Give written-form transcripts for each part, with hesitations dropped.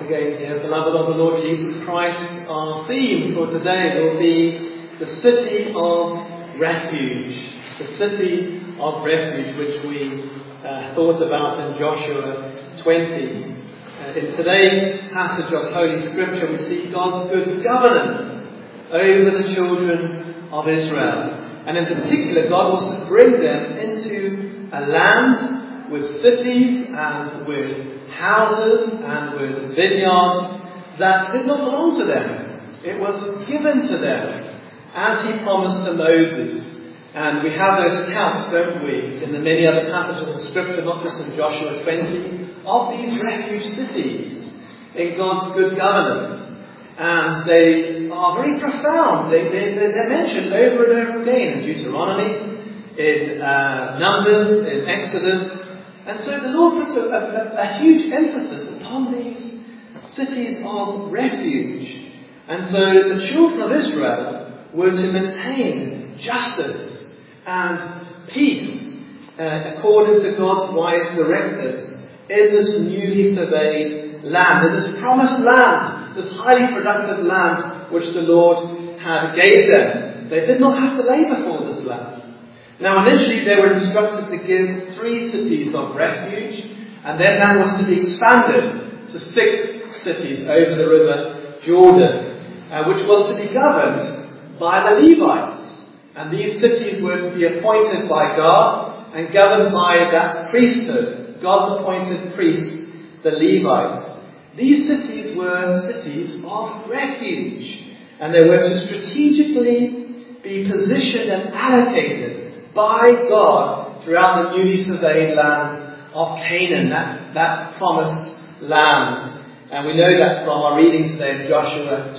again here, beloved of the Lord Jesus Christ. Our theme for today will be the city of refuge. The city of refuge, which we thought about in Joshua 20. In today's passage of Holy Scripture, we see God's good governance over the children of Israel. And in particular, God wants to bring them into a land with cities and with houses and with vineyards that did not belong to them. It was given to them, as he promised to Moses. And we have those accounts, don't we, in the many other passages of Scripture, not just in Joshua 20, of these refuge cities in God's good governance. And they are very profound. They're mentioned over and over again in Deuteronomy, in Numbers, in Exodus. And so the Lord puts a huge emphasis upon these cities of refuge. And so the children of Israel were to maintain justice and peace according to God's wise directives in this newly surveyed land, in this promised land, this highly productive land which the Lord had gave them. They did not have to labour for this land. Now initially they were instructed to give 3 cities of refuge, and then that was to be expanded to 6 cities over the river Jordan, which was to be governed by the Levites. And these cities were to be appointed by God and governed by that priesthood, God's appointed priests, the Levites. These cities were cities of refuge, and they were to strategically be positioned and allocated by God throughout the newly surveyed land of Canaan, that promised land. And we know that from our reading today in Joshua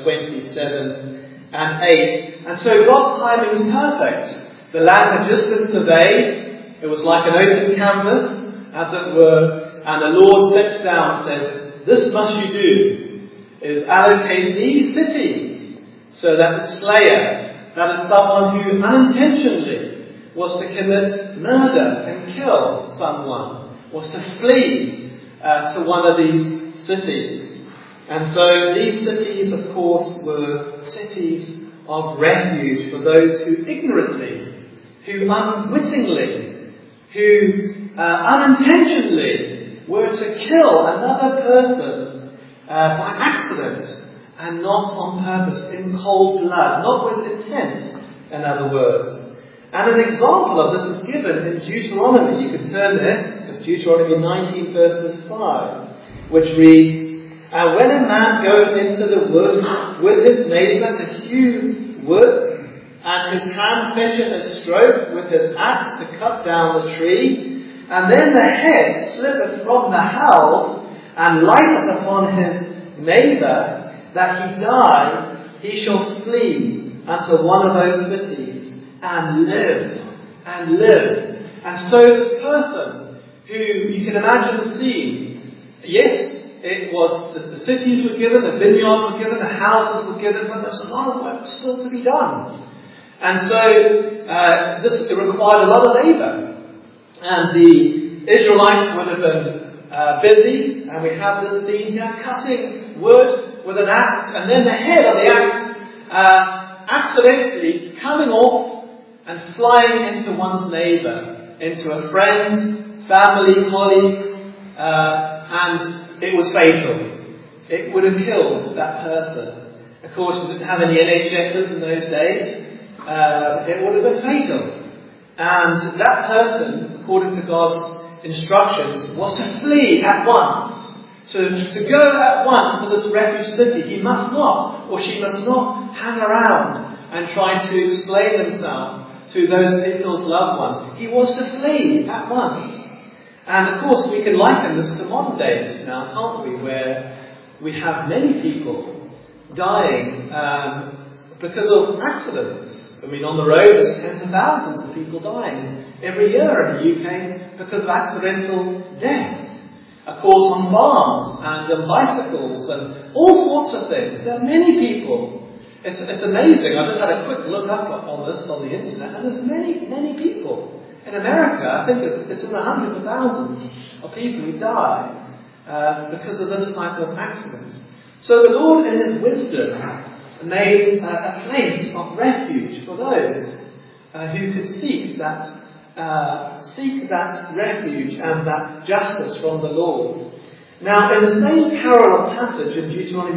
27 and 8. And so God's timing was perfect. The land had just been surveyed. It was like an open canvas, as it were. And the Lord sits down and says, "This must you do, is allocate these cities so that the slayer, that is someone who unintentionally was to commit murder and kill someone, was to flee to one of these cities." And so these cities, of course, were cities of refuge for those who ignorantly, who unwittingly, who unintentionally were to kill another person by accident and not on purpose, in cold blood, not with intent, in other words. And an example of this is given in Deuteronomy. You can turn there. It's Deuteronomy 19 verses 5, which reads, "And when a man goeth into the wood with his neighbour to hew wood, and his hand fetcheth a stroke with his axe to cut down the tree, and then the head slippeth from the helve, and lighteth upon his neighbour, that he die, he shall flee unto one of those cities, and live, and live." And so this person, who you can imagine the scene, yes, it was the cities were given, the vineyards were given, the houses were given, but there's a lot of work still to be done. And so this required a lot of labour. And the Israelites would have been busy, and we have this scene here, cutting wood with an axe, and then the head of the axe accidentally coming off and flying into one's neighbour, into a friend, family, colleague, and it was fatal. It would have killed that person. Of course, we didn't have any NHSs in those days. It would have been fatal. And that person, according to God's instructions, was to flee at once. To go at once to this refuge city. He must not, or she must not, hang around and try to explain himself to those people's loved ones. He was to flee at once. And of course we can liken this to modern days now, can't we, where we have many people dying because of accidents. I mean, on the road there's tens of thousands of people dying every year in the UK because of accidental death. Of course on farms and on bicycles and all sorts of things. There are many people. It's amazing. I just had a quick look up on this on the internet, and there's many people. In America, I think it's in the hundreds of thousands of people who die because of this type of accident. So the Lord, in His wisdom, made a place of refuge for those who could seek that refuge and that justice from the Lord. Now, in the same parallel passage in Deuteronomy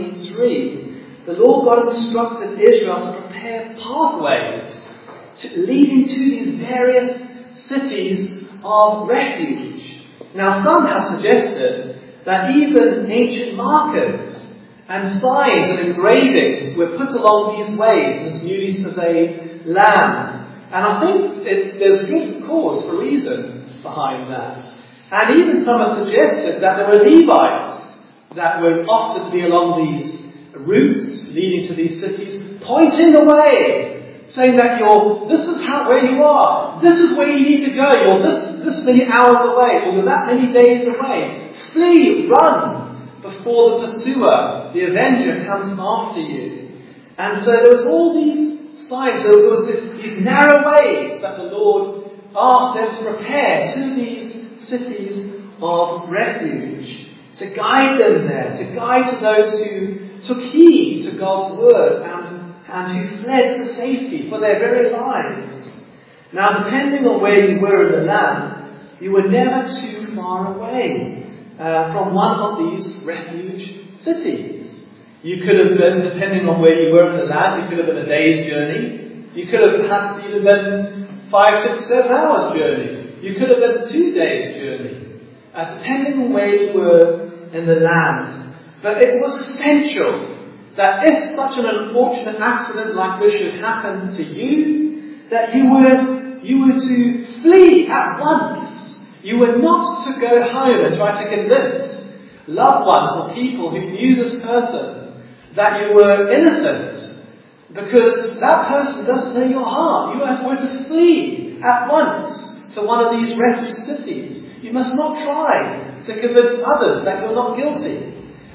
19:3, the Lord God instructed Israel to prepare pathways leading to these various cities of refuge. Now, some have suggested that even ancient markers and signs and engravings were put along these ways, this newly surveyed land. And I think there's good cause for reason behind that. And even some have suggested that there were Levites that would often be along these routes leading to these cities, pointing the way, saying that this is where you are, this is where you need to go, you're this many hours away, or you're that many days away. Flee, run, before the pursuer, the avenger, comes after you. And so there was all these signs, so there was these narrow ways that the Lord asked them to prepare to these cities of refuge, to guide them there, to guide to those who took heed to God's word and who fled for safety for their very lives. Now, depending on where you were in the land, you were never too far away from one of these refuge cities. You could have been, depending on where you were in the land, you could have been a day's journey. You could have perhaps even been 5, 6, 7 hours journey. You could have been 2 days journey, depending on where you were in the land. But it was essential that if such an unfortunate accident like this should happen to you, that you were to flee at once. You were not to go home and try to convince loved ones or people who knew this person that you were innocent, because that person doesn't know your heart. You were to flee at once to one of these refuge cities. You must not try to convince others that you're not guilty,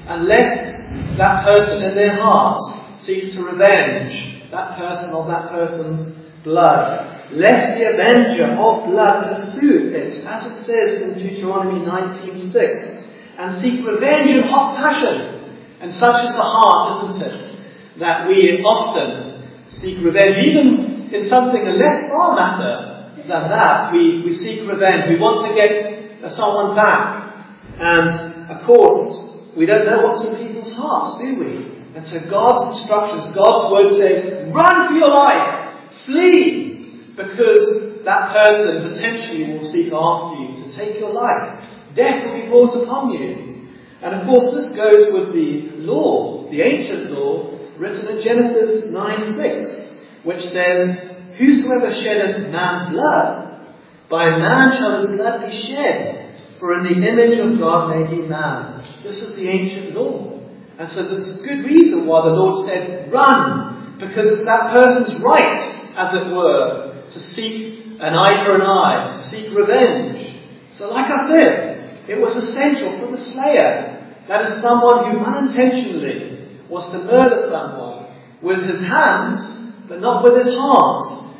unless that person in their heart seeks to revenge that person of that person's blood. Lest the avenger of blood pursue it, as it says in Deuteronomy 19:6, and seek revenge in hot passion. And such is the heart, isn't it? That we often seek revenge, even in something a less far matter than that. We seek revenge. We want to get someone back. And, of course, we don't know what's in people's hearts, do we? And so God's instructions, God's word says, run for your life, flee, because that person potentially will seek after you to take your life. Death will be brought upon you. And of course this goes with the law, the ancient law, written in Genesis 9:6, which says, whosoever sheddeth man's blood, by man shall his blood be shed, for in the image of God made he man. This is the ancient law. And so there's good reason why the Lord said, run, because it's that person's right, as it were, to seek an eye for an eye, to seek revenge. So like I said, it was essential for the slayer, that is someone who unintentionally was to murder someone with his hands, but not with his heart,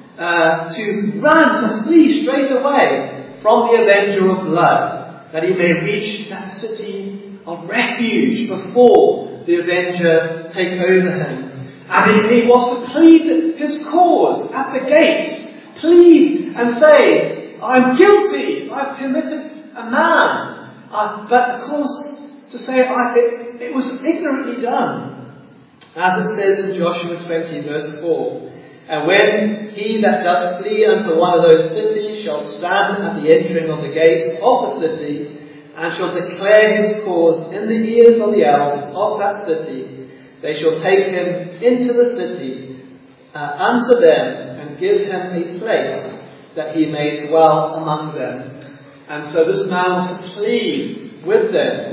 to run, to flee straight away from the avenger of blood, that he may reach that city of refuge before the avenger take over him. And he was to plead his cause at the gate, plead and say, I'm guilty, I've committed a man. But of course, to say it was ignorantly done. As it says in Joshua 20 verse 4, and when he that doth flee unto one of those cities shall stand at the entering of the gates of the city, and shall declare his cause in the ears of the elders of that city, they shall take him into the city unto them, and give him a place that he may dwell among them. And so this man was to plead with them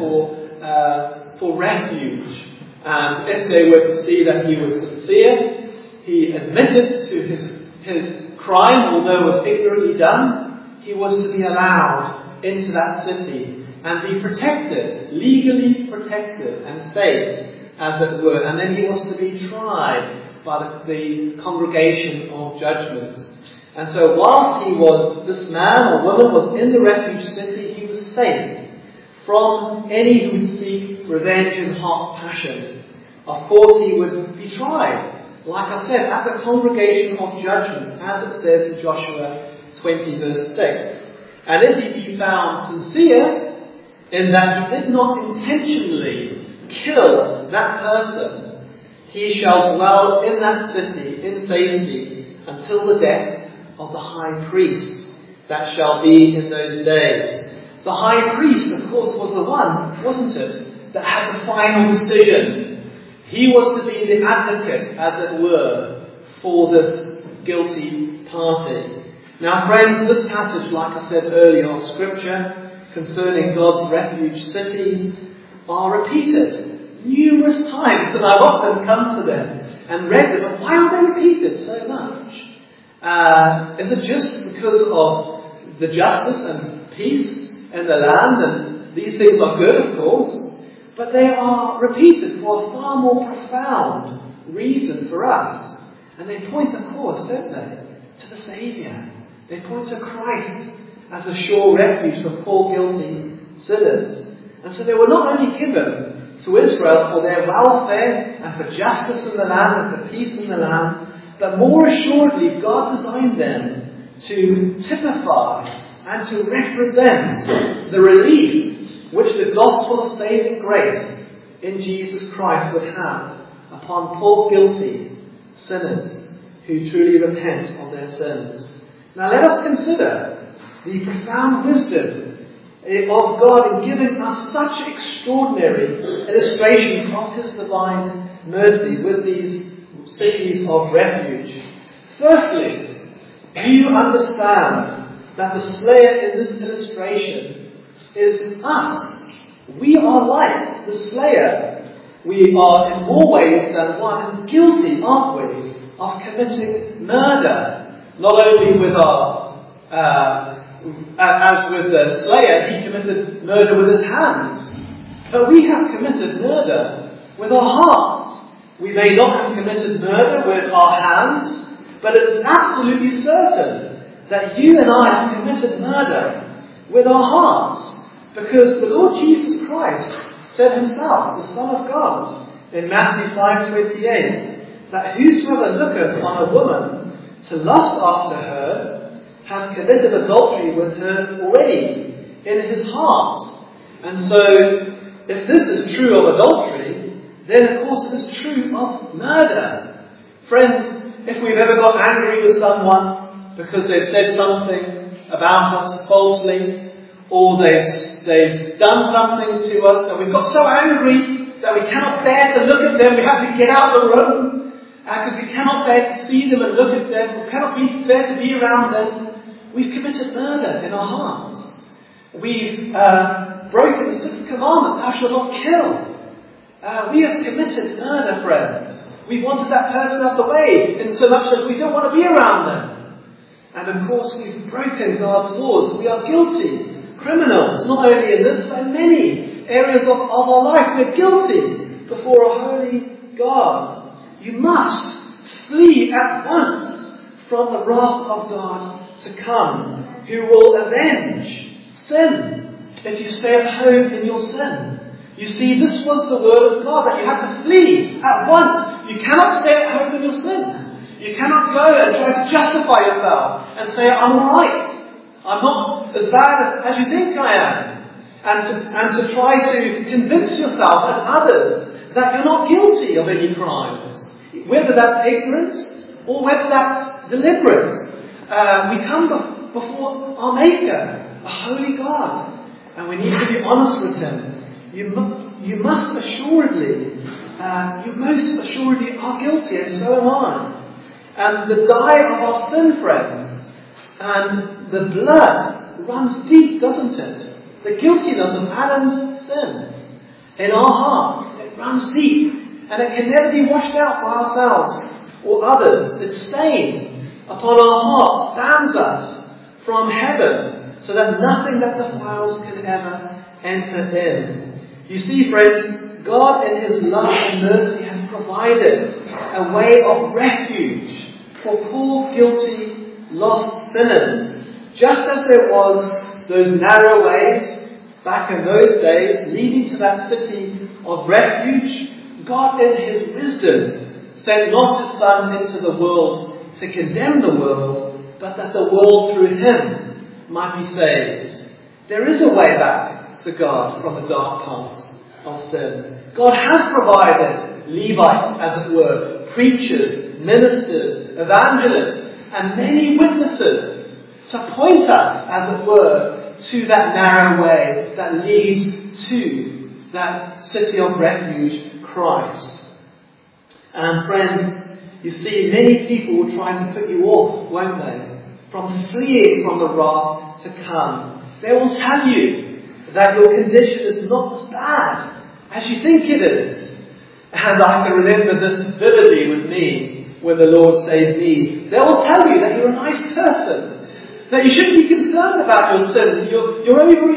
for refuge. And if they were to see that he was sincere, he admitted to his crime, although it was ignorantly done, he was to be allowed into that city and be protected, legally protected and safe, as it were. And then he was to be tried by the congregation of judgment. And so whilst this man or woman was in the refuge city, he was safe from any who would seek revenge in hot passion. Of course, he would be tried, like I said, at the congregation of judgment, as it says in Joshua 20 verse 6. And if he be found sincere, in that he did not intentionally kill that person, he shall dwell in that city in safety until the death of the high priest that shall be in those days. The high priest, of course, was the one, wasn't it, that had the final decision. He was to be the advocate, as it were, for this guilty party. Now, friends, this passage, like I said earlier, of Scripture concerning God's refuge cities are repeated numerous times, and I've often come to them and read them. But why are they repeated so much? Is it just because of the justice and peace in the land? And these things are good, of course, but they are repeated for a far more profound reason for us. And they point, of course, don't they, to the Saviour. They point to Christ as a sure refuge for poor guilty sinners. And so they were not only given to Israel for their welfare and for justice in the land and for peace in the land, but more assuredly God designed them to typify and to represent the relief which the gospel of saving grace in Jesus Christ would have upon poor guilty sinners who truly repent of their sins. Now let us consider the profound wisdom of God in giving us such extraordinary illustrations of His divine mercy with these cities of refuge. Firstly, do you understand that the slayer in this illustration is us? We are like the slayer. We are in more ways than one guilty, aren't we, of committing murder. Not only with as with the slayer, he committed murder with his hands. But we have committed murder with our hearts. We may not have committed murder with our hands, but it is absolutely certain that you and I have committed murder with our hearts. Because the Lord Jesus Christ said himself, the Son of God, in Matthew 5:28, that whosoever looketh on a woman to lust after her hath committed adultery with her already in his heart. And so, if this is true of adultery, then of course it is true of murder. Friends, if we've ever got angry with someone because they've said something about us falsely, or they've done something to us, and we've got so angry that we cannot bear to look at them, we have to get out of the room, because we cannot bear to see them and look at them, we cannot bear to be around them, we've committed murder in our hearts. We've broken the sixth commandment, thou shalt not kill. We have committed murder, friends. We wanted that person out of the way, in so much as we don't want to be around them. And of course, we've broken God's laws. We are guilty criminals, not only in this, but in many areas of our life. We're guilty before a holy God. You must flee at once from the wrath of God to come, who will avenge sin if you stay at home in your sin. You see, this was the word of God, that you had to flee at once. You cannot stay at home in your sin. You cannot go and try to justify yourself and say, I'm alright. I'm not as bad as you think I am. And to try to convince yourself and others that you're not guilty of any crimes. Whether that's ignorance or whether that's deliberate. We come before our Maker, a holy God. And we need to be honest with Him. You most assuredly are guilty, and so am I. And the dye of our sin, friends, and the blood runs deep, doesn't it? The guiltiness of Adam's sin in our hearts, it runs deep, and it can never be washed out by ourselves or others. Its stain upon our hearts bans us from heaven, so that nothing that defiles can ever enter in. You see, friends, God in His love and mercy has provided a way of refuge for poor, guilty, lost sinners. Just as there was those narrow ways back in those days, leading to that city of refuge, God in His wisdom sent not His Son into the world to condemn the world, but that the world through Him might be saved. There is a way back to God from the dark paths of sin. God has provided Levites, as it were, preachers, ministers, evangelists, and many witnesses to point us, as it were, to that narrow way that leads to that city of refuge, Christ. And friends, you see, many people will try to put you off, won't they, from fleeing from the wrath to come. They will tell you that your condition is not as bad as you think it is. And I can remember this vividly with me when the Lord saved me. They will tell you that you're a nice person, that you shouldn't be concerned about your sin, you're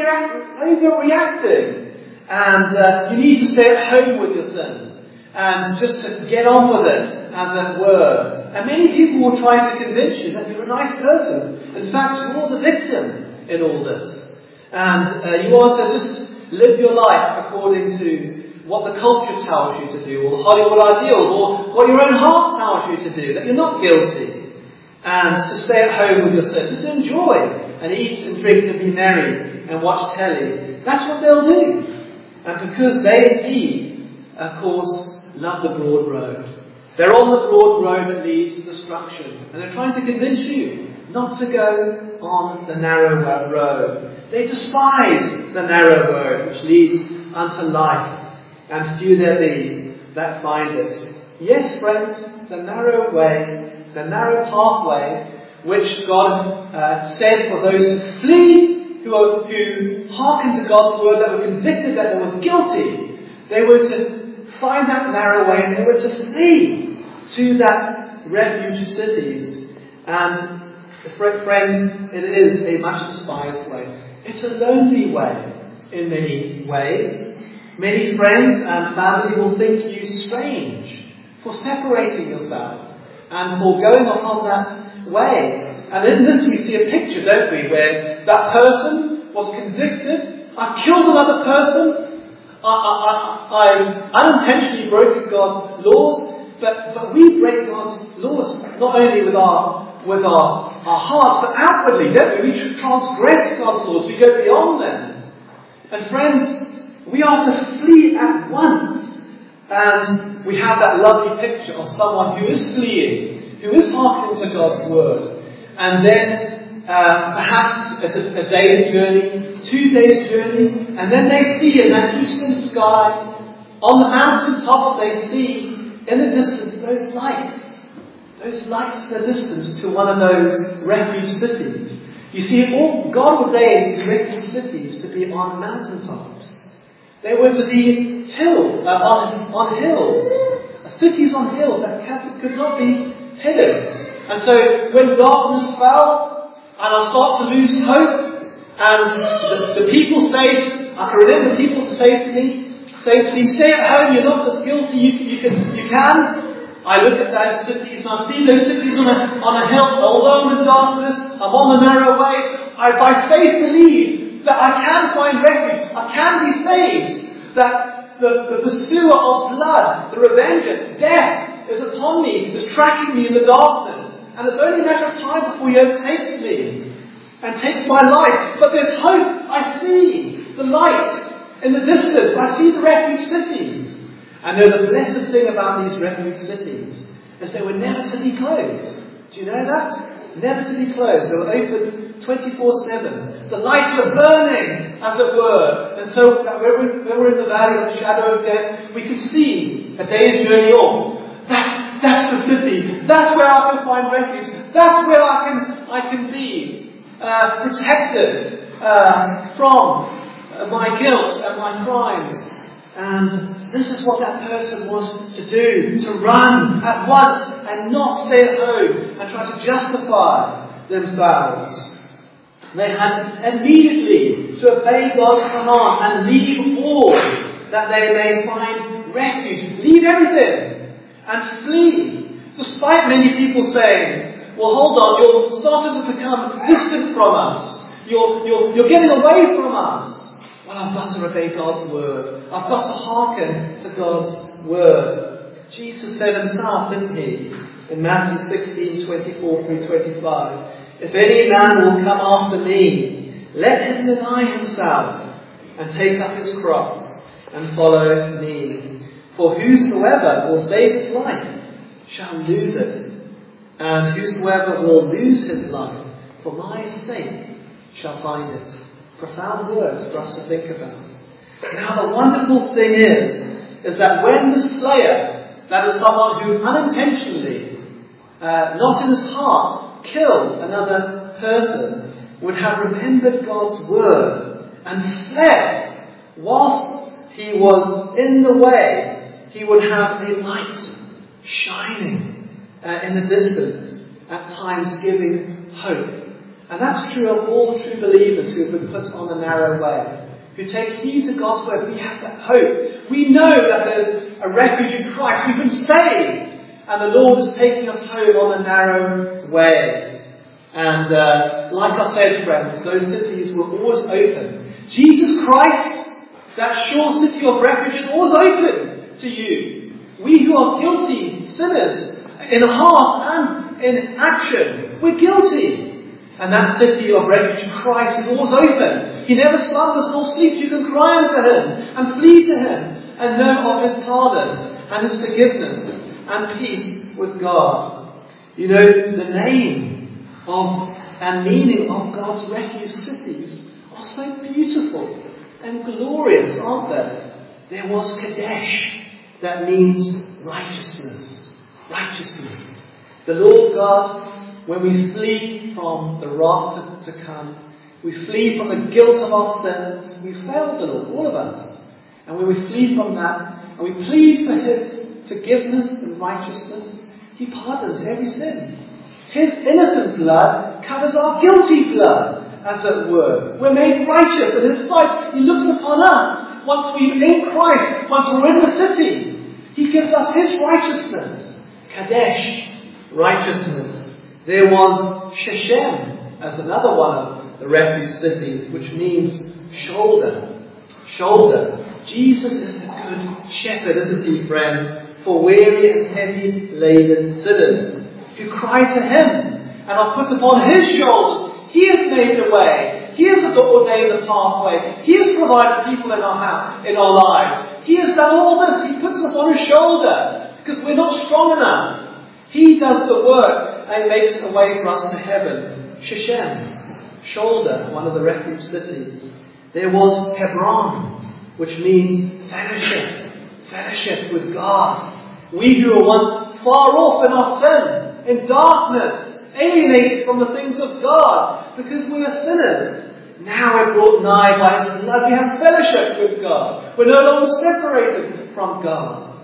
overreacting, and you need to stay at home with your sin, and just to get on with it, as it were. And many people will try to convince you that you're a nice person. In fact, you're the victim in all this. And you are to just live your life according to what the culture tells you to do, or the Hollywood ideals, or what your own heart tells you to do, that you're not guilty. And to stay at home with your sin, just enjoy and eat and drink and be merry and watch telly. That's what they'll do. And because they indeed, of course, love the broad road. They're on the broad road that leads to destruction. And they're trying to convince you not to go on the narrow road. They despise the narrow road which leads unto life. And few there be that find it. Yes, friends, the narrow way, the narrow pathway, which God said for those who flee, who hearken to God's word, that were convicted that they were guilty. They were to find that narrow way, and they were to flee to that refuge cities. And friends, it is a much despised way. It's a lonely way in many ways. Many friends and family will think you strange for separating yourself and for going upon that way. And in this we see a picture, don't we, where that person was convicted. I've killed another person. I've unintentionally broken God's laws. But we break God's laws not only with our hearts, but outwardly, don't we? We transgress God's laws. We go beyond them. And friends, we are to flee at once. And we have that lovely picture of someone who is fleeing, who is hearkening to God's word. And then perhaps it's a day's journey, 2 days' journey, and then they see in that eastern sky, on the mountain tops, they see in the distance those lights in the distance to one of those refuge cities. You see, God ordained these refuge cities to be on mountaintops. They were to be on hills, cities on hills that could not be hidden. And so when darkness fell, and I start to lose hope, and the people say, I can remember people say to me, stay at home, you're not as guilty, you can. I look at those cities, and I've seen those cities on a hill, although I'm in darkness, I'm on the narrow way, I by faith believe that I can find refuge, I can be saved, that the pursuer of blood, the revenger, death, is upon me, is tracking me in the darkness, and it's only a matter of time before he overtakes me and takes my life. But there's hope. I see the lights in the distance. I see the refuge cities. And the blessed thing about these refuge cities is they were never to be closed. Do you know that? Never to be closed. They were open 24/7. The lights were burning, as it were. And so when we're in the valley of the shadow of death, we can see a day's journey on. That's the city. That's where I can find refuge. That's where I can be protected from my guilt and my crimes. And this is what that person was to do, to run at once and not stay at home and try to justify themselves. They had immediately to obey God's command and leave all that they may find refuge. Leave everything and flee. Despite many people saying, well, hold on, you're starting to become distant from us. You're getting away from us. Well, I've got to obey God's word. I've got to hearken to God's word. Jesus said himself, didn't he? In Matthew 16, 24 through 25. If any man will come after me, let him deny himself and take up his cross and follow me. For whosoever will save his life shall lose it. And whosoever will lose his life for my sake shall find it. Profound words for us to think about. Now the wonderful thing is that when the slayer, that is someone who unintentionally, not in his heart, killed another person, would have remembered God's word and fled whilst he was in the way, he would have a light shining in the distance, at times giving hope. And that's true of all true believers who have been put on the narrow way, who take heed to God's word. We have that hope. We know that there's a refuge in Christ. We've been saved, and the Lord is taking us home on the narrow way. And like I said, friends, those cities were always open. Jesus Christ, that sure city of refuge, is always open to you. We who are guilty sinners, in heart and in action, we're guilty. And that city of refuge, Christ, is always open. He never slumbers nor sleeps. You can cry unto him and flee to him and know of his pardon and his forgiveness and peace with God. You know, the name of and meaning of God's refuge cities are so beautiful and glorious, aren't they? There was Kadesh, that means righteousness. Righteousness. The Lord God, when we flee from the wrath to come, we flee from the guilt of our sins, we failed the Lord, all of us. And when we flee from that, and we plead for his forgiveness and righteousness, he pardons every sin. His innocent blood covers our guilty blood, as it were. We're made righteous in his sight. He looks upon us. Once we're in Christ, once we're in the city, he gives us his righteousness. Kadesh, righteousness. There was Shechem as another one of the refuge cities, which means shoulder. Shoulder. Jesus is the good shepherd, isn't he, friends, for weary and heavy laden sinners who cry to him and are put upon his shoulders. He has made the way. He has ordained the pathway. He has provided people in our lives. He has done all this. He puts us on his shoulder because we're not strong enough. He does the work and makes a way for us to heaven. Shechem, shoulder, one of the refuge cities. There was Hebron, which means fellowship. Fellowship with God. We who were once far off in our sin, in darkness, alienated from the things of God, because we are sinners. Now we're brought nigh by his blood. We have fellowship with God. We're no longer separated from God.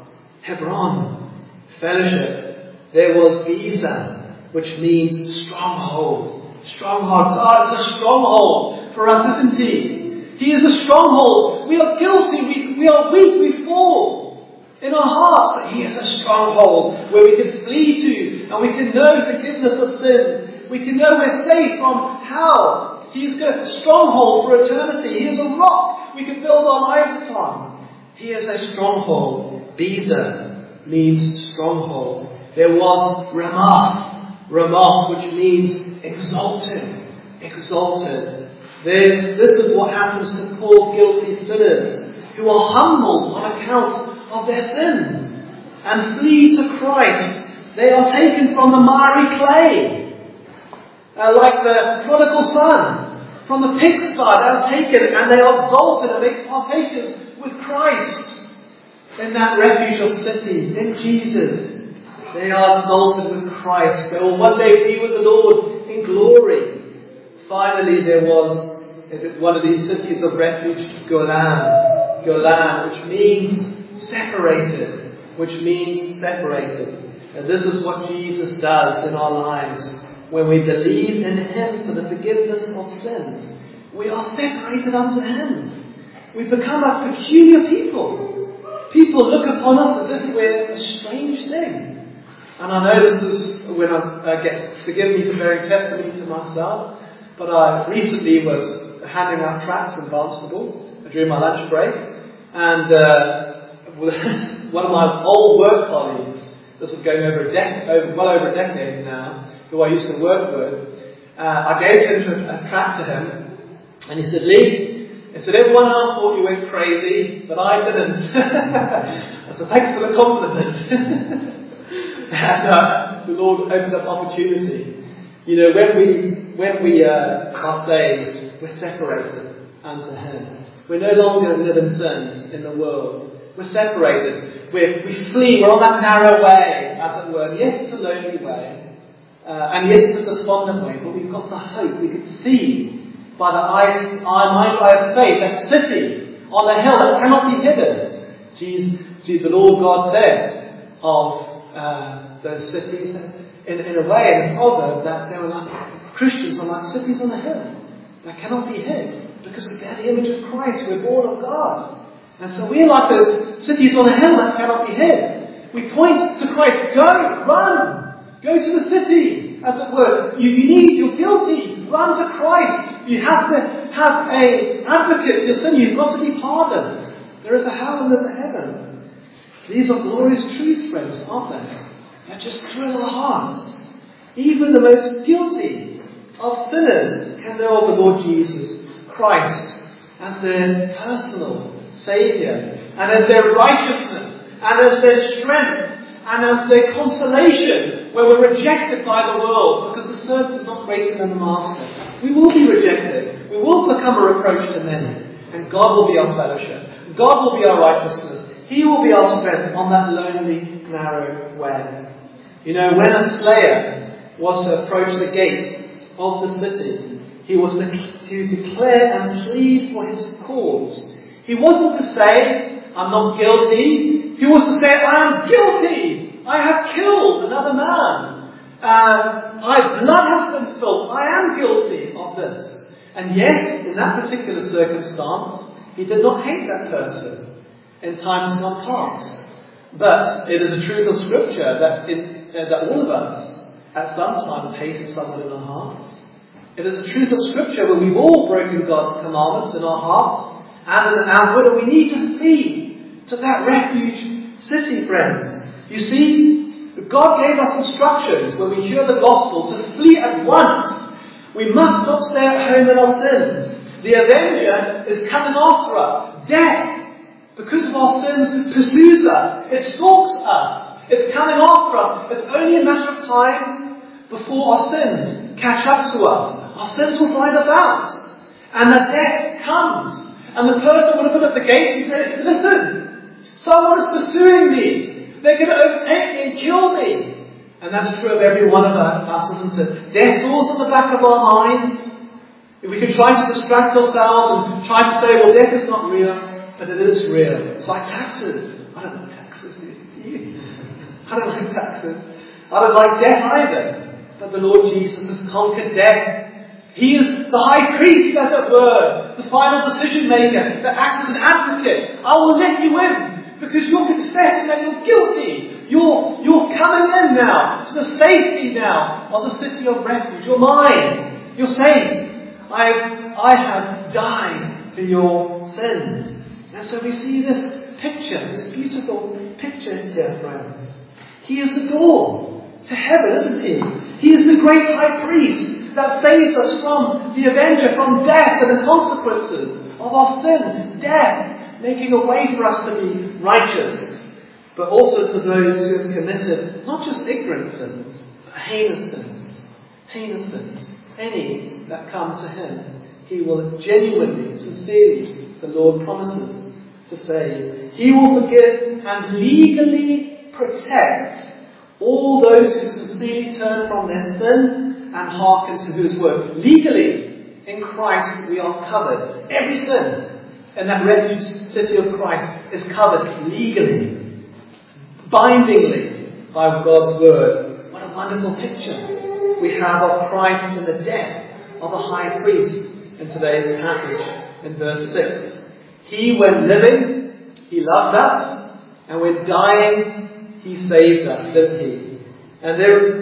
Hebron, fellowship. There was Giza, which means stronghold. Stronghold. God is a stronghold for us, isn't he? He is a stronghold. We are guilty. We are weak. We fall in our hearts. But he is a stronghold where we can flee to and we can know forgiveness of sins. We can know we're safe from hell. He is a stronghold for eternity. He is a rock we can build our lives upon. He is a stronghold. Bezer means stronghold. There was Ramoth, which means exalted. Exalted. This is what happens to poor guilty sinners who are humbled on account of their sins and flee to Christ. They are taken from the miry clay. Like the prodigal son, from the pigsty, they are taken and they are exalted and they partakers with Christ in that refuge of city, in Jesus. They are exalted with Christ. They will one day be with the Lord in glory. Finally, there was one of these cities of refuge, Golan, which means separated. And this is what Jesus does in our lives. When we believe in him for the forgiveness of sins, we are separated unto him. We become a peculiar people. People look upon us as if we're a strange thing. And I know this is when I get, forgive me for bearing testimony to myself, but I recently was handing out tracts in Barnstable, during my lunch break, and one of my old work colleagues, this was going well over a decade now, who I used to work with, I gave him a tract to him, and he said, "Lee," he said, "everyone else thought you went crazy, but I didn't." I said, "Thanks for the compliment." And the Lord opened up opportunity. You know, when we are saved, we're separated unto Him. We're no longer live in sin in the world. We're separated. We flee. We're on that narrow way, as it were. Yes, it's a lonely way. And yes, it's a despondent way. But we've got the hope. We can see by the mind's eye of faith, that city on the hill that cannot be hidden. The Lord God said of those cities in a way, in a proverb, that they were like, Christians are like cities on a hill that cannot be hid, because we bear the image of Christ, we're born of God. And so we're like those cities on a hill that cannot be hid. We point to Christ. Go, run, go to the city, as it were. You're guilty. Run to Christ. You have to have an advocate for your sin. You've got to be pardoned. There is a hell and there's a heaven. These are glorious truths, friends, aren't they? They just thrill our hearts. Even the most guilty of sinners can know of the Lord Jesus Christ as their personal Saviour, and as their righteousness, and as their strength, and as their consolation when we're rejected by the world, because the servant is not greater than the master. We will be rejected. We will become a reproach to many, and God will be our fellowship. God will be our righteousness. He will be our strength on that lonely, narrow way. You know, when a slayer was to approach the gates of the city, he was to declare and plead for his cause. He wasn't to say, "I'm not guilty." He was to say, "I am guilty. I have killed another man. My blood has been spilled. I am guilty of this." And yes, in that particular circumstance, he did not hate that person in times gone past. But it is a truth of Scripture that all of us at some time have hated someone in our hearts. It is a truth of Scripture where we've all broken God's commandments in our hearts and in outward, and we need to flee to that refuge city, friends. You see, God gave us instructions when we hear the gospel to flee at once. We must not stay at home in our sins. The avenger is coming after us. Death, because of our sins, pursues us. It stalks us. It's coming after us. It's only a matter of time before our sins catch up to us. Our sins will find us out. And the death comes. And the person would have been at the gates and said, "Listen, someone is pursuing me. They're going to overtake me and kill me." And that's true of every one of us, isn't it? Death's always on the back of our minds. If we can try to distract ourselves and try to say, "Well, death is not real," but it is real. It's like taxes. I don't like taxes, do you? I don't like taxes. I don't like death either. But the Lord Jesus has conquered death. He is the high priest, as it were, the final decision maker that acts as an advocate. I will let you in because you're confessing that you're guilty. You're coming in now to the safety now of the city of refuge. You're mine. You're safe. I have died for your sins. And so we see this picture, this beautiful picture here, friends. He is the door to heaven, isn't he? He is the great high priest that saves us from the avenger, from death and the consequences of our sin, death, making a way for us to be righteous, but also to those who have committed not just ignorant sins, but heinous sins, any that come to him. He will genuinely, sincerely, the Lord promises to save. He will forgive and legally protect all those who sincerely turn from their sin and hearken to his word. Legally, in Christ, we are covered. Every sin in that refuge city of Christ is covered legally, bindingly by God's word. What a wonderful picture we have of Christ in the death of a high priest in today's passage in verse 6. He, when living, he loved us, and when dying, he saved us, didn't he? And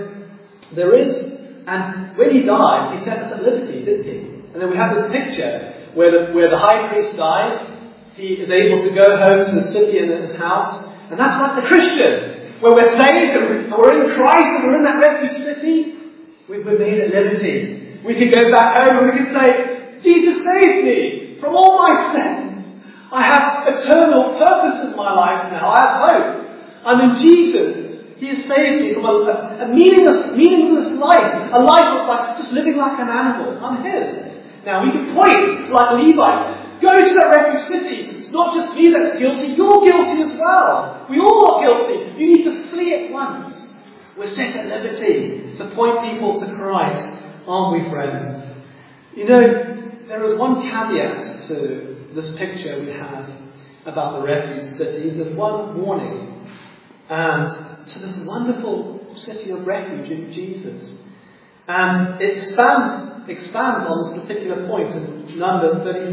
and when he died, he set us at liberty, didn't he? And then we have this picture where the high priest dies, he is able to go home to the city and his house. And that's like the Christian. When we're saved and we're in Christ and we're in that refuge city, we're made at liberty. We can go back home and we can say, Jesus saved me from all my sins. I have eternal purpose in my life now. I have hope. I'm in Jesus. He has saved me from a meaningless life. A life of like just living like an animal. I'm His. Now we can point like Levi. Go to that refuge city. It's not just me that's guilty. You're guilty as well. We all are guilty. You need to flee at once. We're set at liberty to point people to Christ. Aren't we, friends? You know, there is one caveat to this picture we have about the refuge cities. There's one warning. And to this wonderful city of refuge in Jesus. And it expands on this particular point in Numbers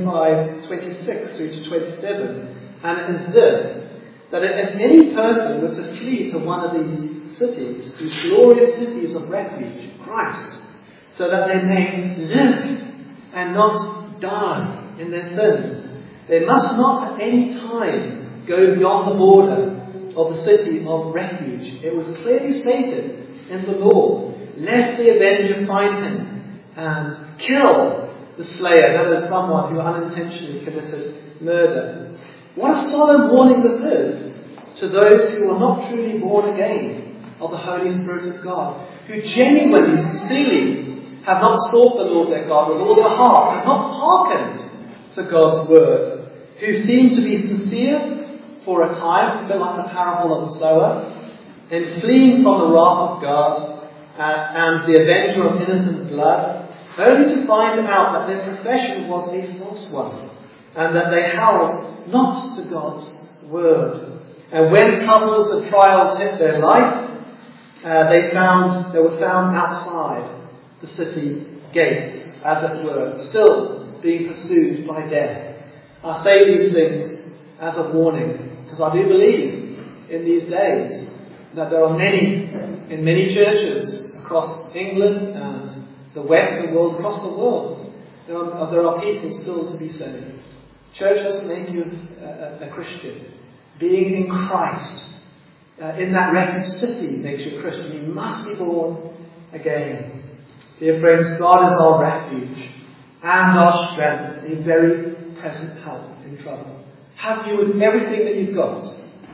35:26 through to 27. And it is this, that if any person were to flee to one of these cities, these glorious cities of refuge, Christ, so that they may live and not die in their sins, they must not at any time go beyond the border of the city of refuge. It was clearly stated in the law, lest the avenger find him and kill the slayer, that is someone who unintentionally committed murder. What a solemn warning this is to those who are not truly born again of the Holy Spirit of God, who genuinely, sincerely have not sought the Lord their God with all their heart, have not hearkened to God's word, who seem to be sincere for a time, a bit like the parable of the sower, in fleeing from the wrath of God and the avenger of innocent blood, only to find out that their profession was a false one, and that they held not to God's word. And when troubles and trials hit their life, they were found outside the city gates, as it were, still being pursued by death. I say these things as a warning, because I do believe in these days that there are many, in many churches across England and the Western world, across the world, there are people still to be saved. Church doesn't make you a Christian. Being in Christ, in that refuge city, makes you a Christian. You must be born again. Dear friends, God is our refuge and our strength, a very present help in trouble. Have you, with everything that you've got,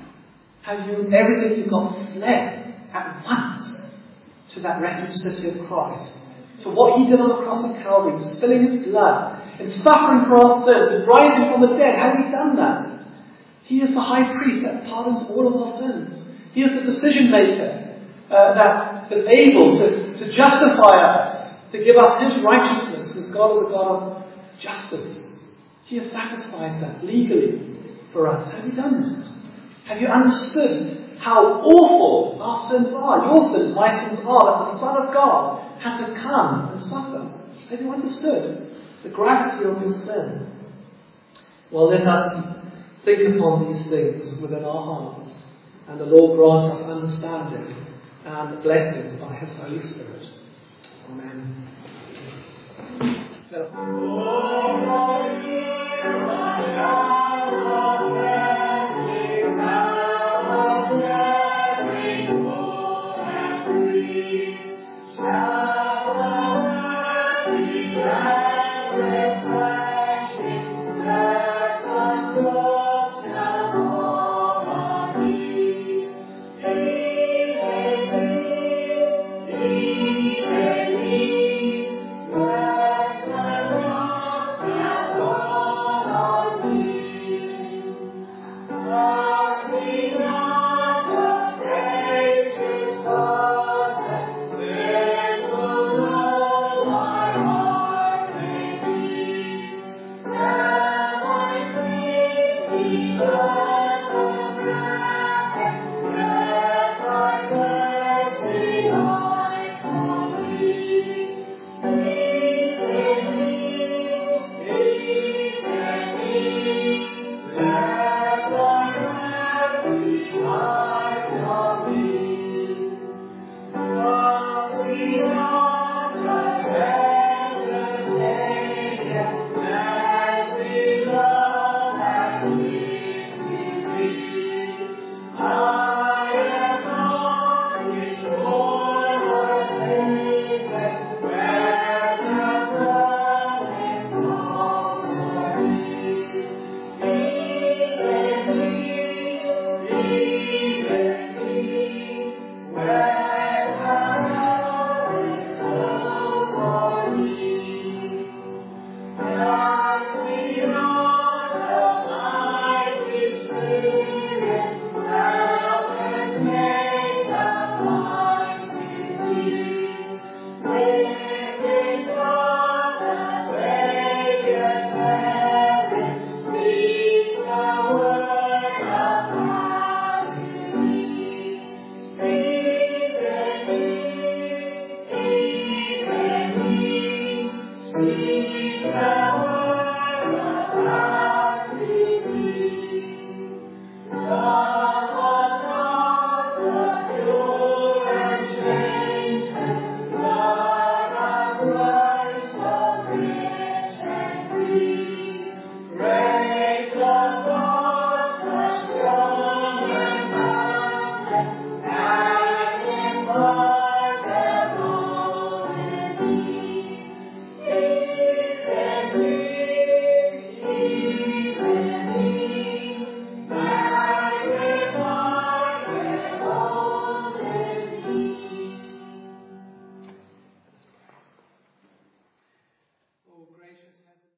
fled at once to that refuge city of Christ, to what He did on the cross of Calvary, spilling His blood and suffering for our sins and rising from the dead? Have you done that? He is the high priest that pardons all of our sins. He is the decision maker that is able to justify us, to give us His righteousness, because God is a God of justice. He has satisfied that legally for us. Have you done that? Have you understood how awful our sins are, your sins, my sins are, that the Son of God had to come and suffer? Have you understood the gravity of your sin? Well, let us think upon these things within our hearts, and the Lord grant us understanding and blessing by His Holy Spirit. Amen. your gracious Heavenly